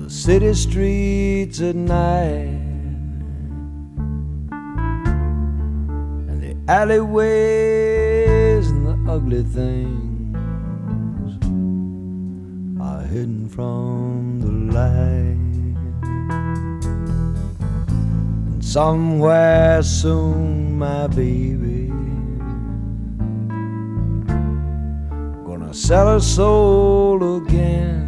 the city streets at night, and the alleyways and the ugly things are hidden from the light. And somewhere soon, my baby gonna sell her soul again